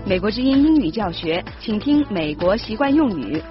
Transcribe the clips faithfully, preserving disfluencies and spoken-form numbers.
美国之音英语教学，请听美国习惯用语。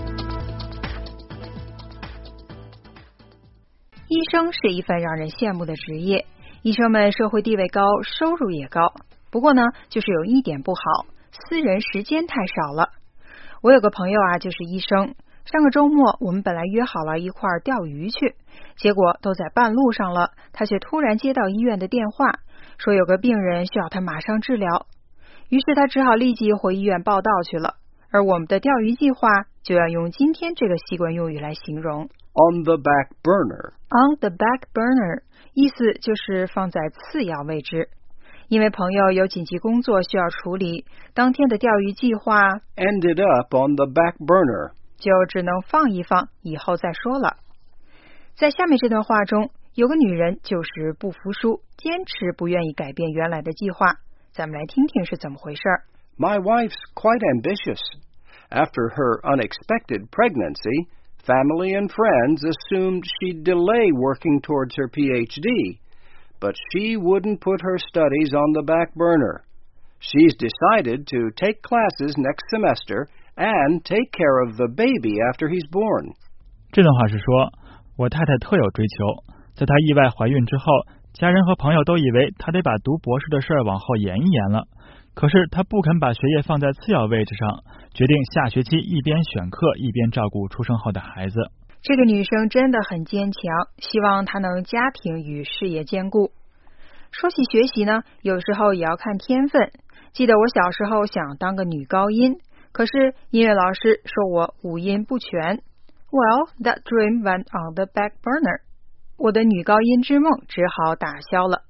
医生是一份让人羡慕的职业，医生们社会地位高，收入也高。不过呢，就是有一点不好，私人时间太少了。我有个朋友啊，就是医生。上个周末我们本来约好了一块儿钓鱼去，结果都在半路上了，他却突然接到医院的电话，说有个病人需要他马上治疗。于是他只好立即回医院报到去了。而我们的钓鱼计划就要用今天这个习惯用语来形容。 On the back burner. On the back burner 意思就是放在次要位置。因为朋友有紧急工作需要处理，当天的钓鱼计划 ended up on the back burner. 就只能放一放，以后再说了。在下面这段话中，有个女人就是不服输，坚持不愿意改变原来的计划。咱们来听听是怎么回事。 My wife's quite ambitious. After her unexpected pregnancy, family and friends assumed she'd delay working towards her P H D, but she wouldn't put her studies on the back burner. She's decided to take classes next semester and take care of the baby after he's born. 这段话是说，我太太特有追求，在她意外怀孕之后，家人和朋友都以为她得把读博士的事儿往后延一延了。可是她不肯把学业放在次要位置上，决定下学期一边选课一边照顾出生后的孩子。 这个女生真的很坚强，希望她能家庭与事业兼顾。说起学习呢，有时候也要看天分。记得我小时候想当个女高音，可是音乐老师说我五音不全。Well, that dream went on the back burner. 我的女高音之梦只好打消了。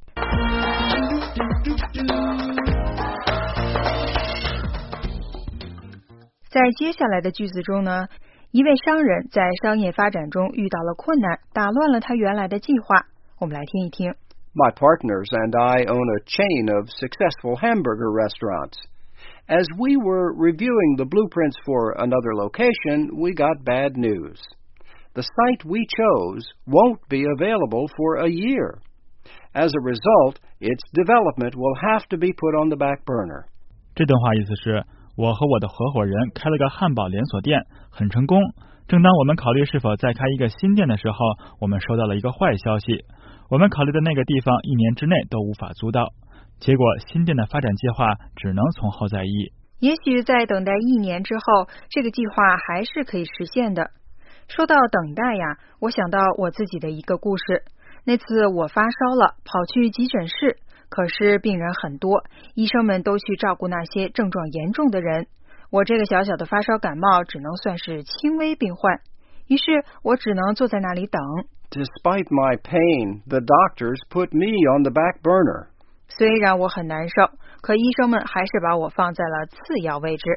在接下来的句子中呢，一位商人在商业发展中遇到了困难，打乱了他原来的计划。我们来听一听。 My partners and I own a chain of successful hamburger restaurants. As we were reviewing the blueprints for another location, we got bad news. The site we chose won't be available for a year. As a result, its development will have to be put on the back burner. 这段话意思是，我和我的合伙人开了个汉堡连锁店，很成功。正当我们考虑是否再开一个新店的时候，我们收到了一个坏消息。我们考虑的那个地方一年之内都无法租到，结果新店的发展计划只能从后再议。 也许在等待一年之后，这个计划还是可以实现的。说到等待呀，我想到我自己的一个故事。那次我发烧了，跑去急诊室，可是病人很多，医生们都去照顾那些症状严重的人。我这个小小的发烧感冒只能算是轻微病患，于是我只能坐在那里等。 Despite my pain, the doctors put me on the back burner. 虽然我很难受，可医生们还是把我放在了次要位置。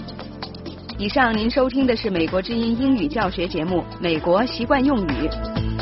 以上您收听的是美国之音英语教学节目《美国习惯用语》。